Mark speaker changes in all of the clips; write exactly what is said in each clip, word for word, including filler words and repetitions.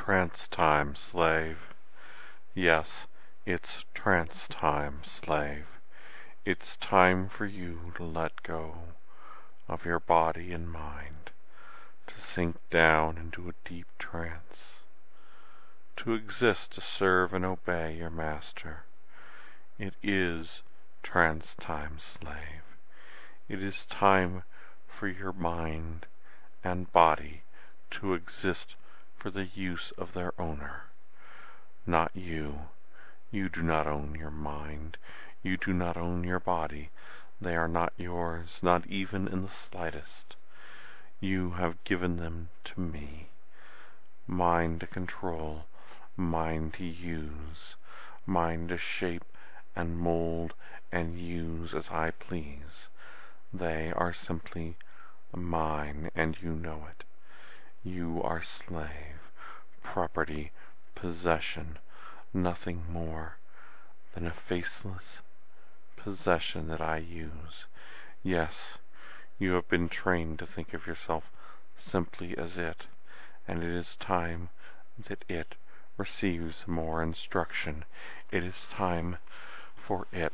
Speaker 1: trance time, slave. Yes, it's trance time, slave. It's time for you to let go of your body and mind, to sink down into a deep trance, to exist, to serve and obey your master. It is trance time, slave. It is time for your mind and body to exist for the use of their owner, not you. You do not own your mind. You do not own your body. They are not yours, not even in the slightest. You have given them to me, mine to control, mine to use, mine to shape and mold and use as I please. They are simply mine, and you know it. You are slave, property, possession, nothing more than a faceless possession that I use. Yes, you have been trained to think of yourself simply as it, and it is time that it receives more instruction. It is time for it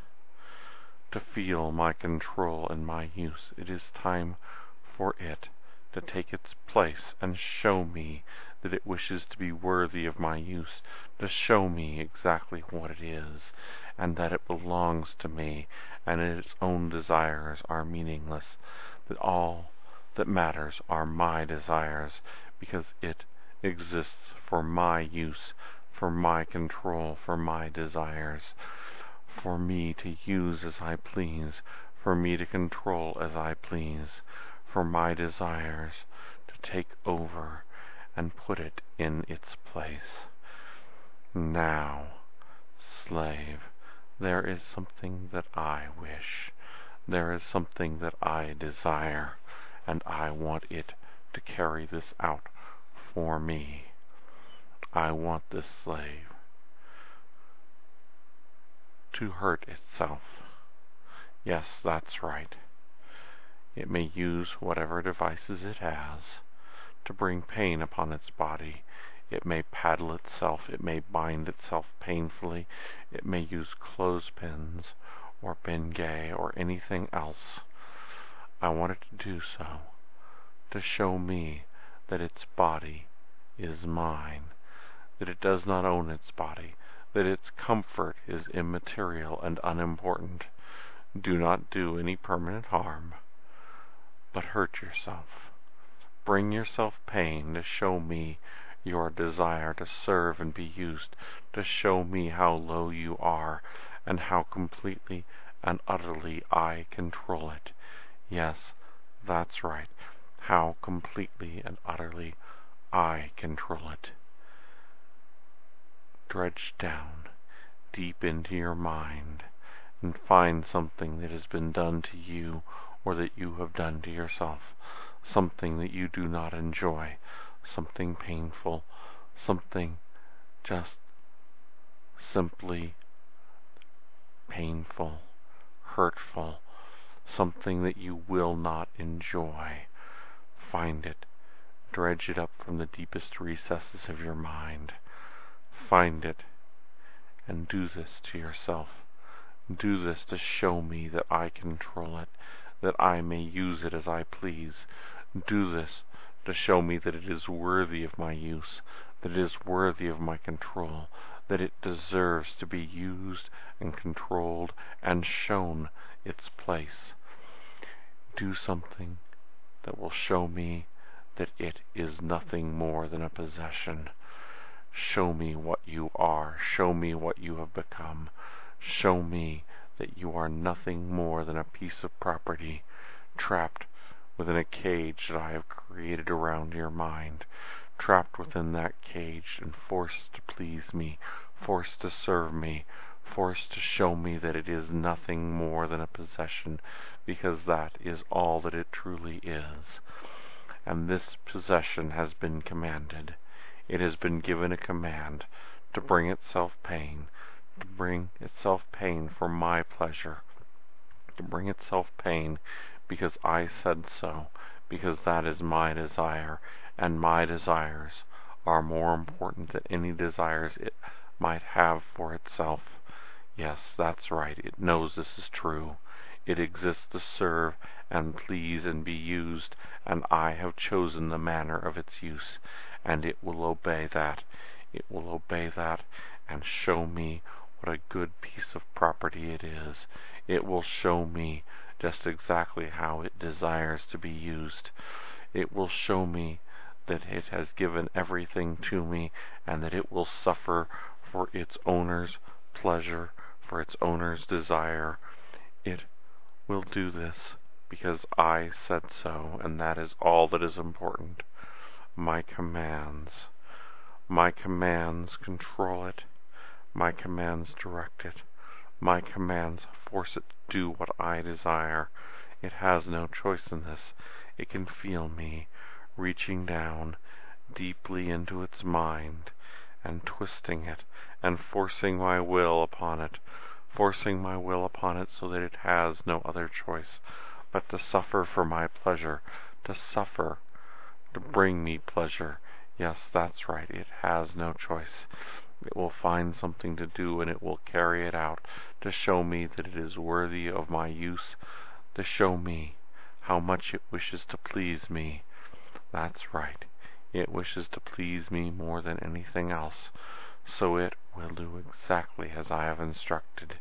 Speaker 1: to feel my control and my use. It is time for it to take its place and show me that it wishes to be worthy of my use, to show me exactly what it is, and that it belongs to me, and that its own desires are meaningless, that all that matters are my desires, because it exists for my use, for my control, for my desires, for me to use as I please, for me to control as I please, for my desires to take over and put it in its place. Now, slave, there is something that I wish. There is something that I desire, and I want it to carry this out for me. I want this slave to hurt itself. Yes, that's right. It may use whatever devices it has to bring pain upon its body. It may paddle itself, it may bind itself painfully, it may use clothespins or Bengay or anything else. I want it to do so, to show me that its body is mine, that it does not own its body, that its comfort is immaterial and unimportant. Do not do any permanent harm, but hurt yourself. Bring yourself pain to show me your desire to serve and be used, to show me how low you are and how completely and utterly I control it. Yes, that's right, how completely and utterly I control it. Dredge down deep into your mind and find something that has been done to you or that you have done to yourself, something that you do not enjoy, something painful, something just simply painful, hurtful, something that you will not enjoy. Find it, dredge it up from the deepest recesses of your mind. Find it, and do this to yourself. Do this to show me that I control it, that I may use it as I please. Do this to show me that it is worthy of my use, that it is worthy of my control, that it deserves to be used and controlled and shown its place. Do something that will show me that it is nothing more than a possession. Show me what you are. Show me what you have become. Show me that you are nothing more than a piece of property, trapped within a cage that I have created around your mind, trapped within that cage and forced to please me, forced to serve me, forced to show me that it is nothing more than a possession, because that is all that it truly is. And this possession has been commanded. It has been given a command to bring itself pain, to bring itself pain for my pleasure, to bring itself pain because I said so, because that is my desire, and my desires are more important than any desires it might have for itself. Yes, that's right, it knows this is true. It exists to serve and please and be used, and I have chosen the manner of its use, and it will obey that. It will obey that and show me what a good piece of property it is. It will show me just exactly how it desires to be used. It will show me that it has given everything to me, and that it will suffer for its owner's pleasure, for its owner's desire. It will do this because I said so, and that is all that is important. My commands, my commands control it. My commands direct it. My commands force it to do what I desire. It has no choice in this. It can feel me reaching down deeply into its mind and twisting it and forcing my will upon it, forcing my will upon it so that it has no other choice but to suffer for my pleasure, to suffer, to bring me pleasure. Yes, that's right, it has no choice. It will find something to do, and it will carry it out to show me that it is worthy of my use, to show me how much it wishes to please me. That's right, it wishes to please me more than anything else, so it will do exactly as I have instructed.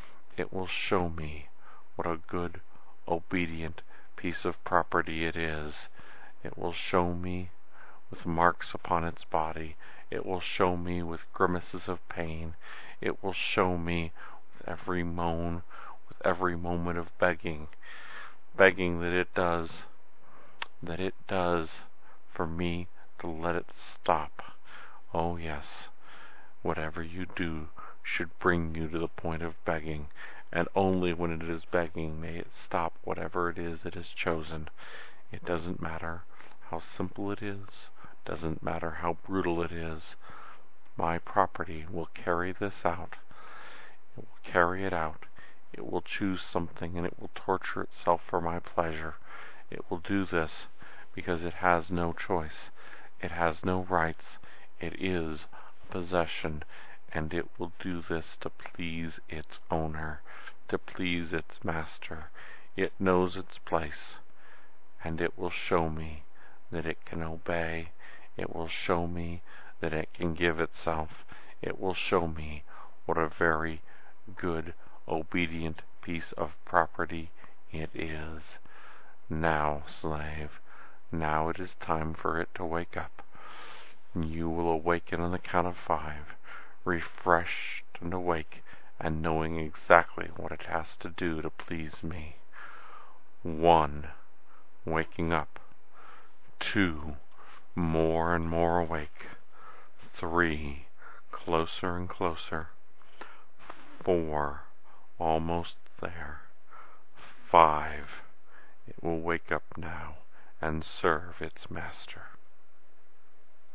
Speaker 1: It will show me what a good, obedient piece of property it is. It will show me with marks upon its body. It will show me with grimaces of pain. It will show me with every moan, with every moment of begging, begging that it does, that it does for me to let it stop. Oh yes, whatever you do should bring you to the point of begging, and only when it is begging may it stop whatever it is it has chosen. It doesn't matter how simple it is, doesn't matter how brutal it is. My property will carry this out. It will carry it out. It will choose something, and it will torture itself for my pleasure. It will do this because it has no choice. It has no rights. It is a possession, and it will do this to please its owner, to please its master. It knows its place, and it will show me that it can obey. It will show me that it can give itself. It will show me what a very good, obedient piece of property it is. Now, slave, now it is time for it to wake up. You will awaken on the count of five, refreshed and awake, and knowing exactly what it has to do to please me. One, waking up. Two, more and more awake. Three, closer and closer. Four, almost there. Five, it will wake up now and serve its master.